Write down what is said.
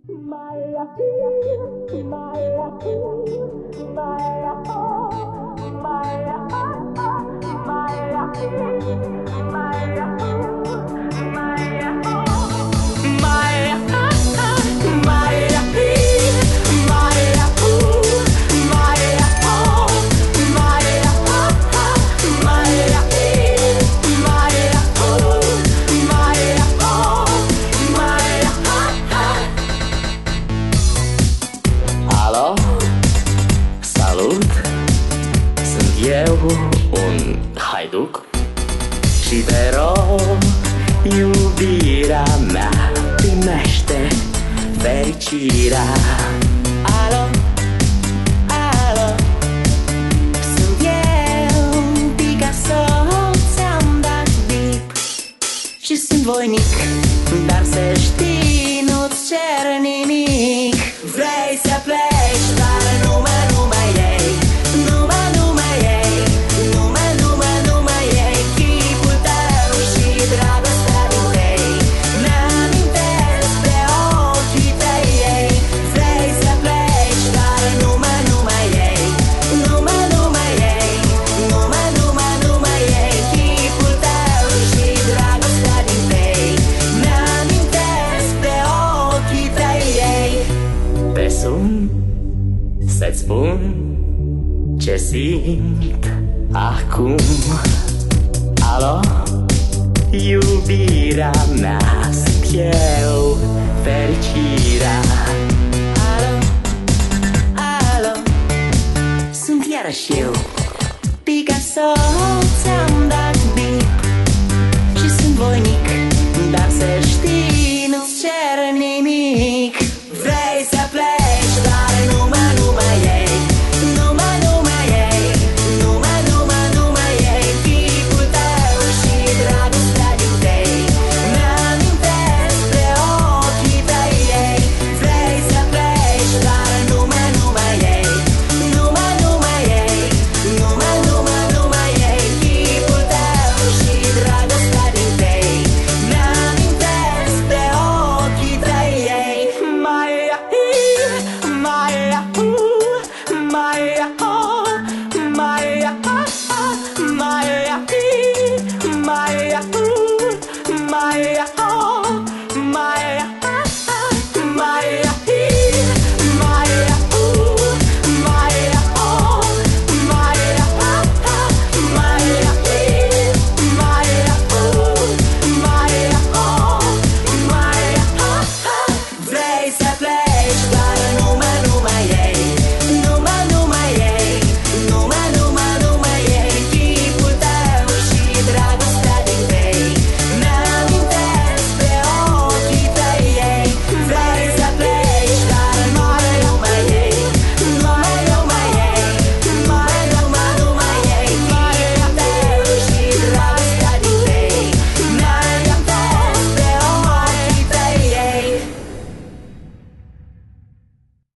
Alo, salut, sunt eu, un haiduc și te rog, iubirea mea, primește fericirea. Alo, alo, sunt eu, Picasso, ți-am dat bip și sunt voinic, dar să știi, nu-ți cer nimic. Vrei să pleci, dar numai ei, numai ei, numai ei, chipul tău și dragostea din tei mi-amintesc de ochii tăi ei. Vrei să pleci, dar numai ei, numai ei, numai ei, chipul tău și dragostea din tei mi-amintesc de ochii tăi ei. Te sun să-ți spun ce simt acum. Alo, iubirea mea, sunt eu, fericirea. Alo, alo, sunt iarăși eu,